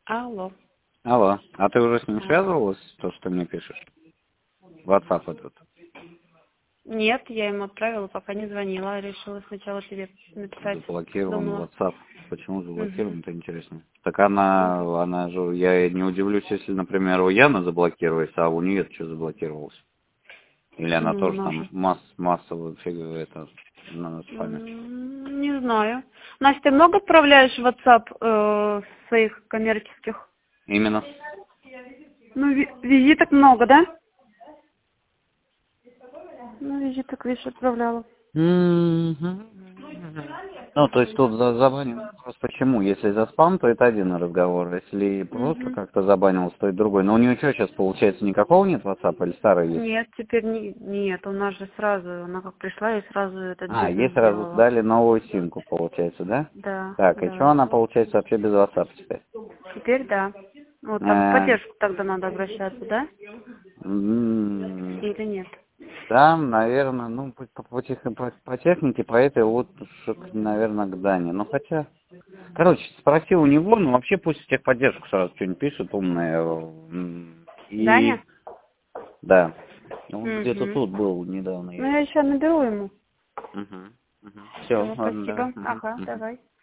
Алло. Алло, а ты уже с ним связывалась, то, что ты мне пишешь? WhatsApp этот. Нет, я ему отправила, пока не звонила. Решила сначала тебе написать. Заблокирован Думала. WhatsApp. Почему Угу. заблокирован, это интересно. Так она же, я не удивлюсь, если, например, у Яны заблокируется, а у нее что заблокировалось? Или она Ну, тоже там наша. массовую фигу, это, на спаме. Не знаю. Настя, ты много отправляешь в WhatsApp своих коммерческих? Именно. Ну, визиток много, да? Ну, визиток, видишь, отправляла. Ну, то есть тут забанил вопрос, почему? Если за спам, то это один разговор. Если просто Угу. как-то забанил, то это другой. Но у нее что, сейчас получается никакого нет WhatsApp или старый есть? Нет, теперь нет, у нас же сразу, она как пришла и сразу этот А, ей бизнес сразу сделала. дали новую симку, получается, да? Да, Так, и что да. она, получается, вообще без WhatsApp теперь? Теперь да. Вот там в Э, поддержку тогда надо обращаться, да? м, Или нет? Там, наверное, ну, по технике, по этой вот, наверное, к Дане. Ну, хотя, короче, спроси у него, ну, вообще пусть в техподдержку сразу что-нибудь пишет умное. И, Даня? да, он где-то Угу. тут был недавно. Ну, я еще наберу ему. Все, Все, ладно, давай. спасибо. Ага, давай.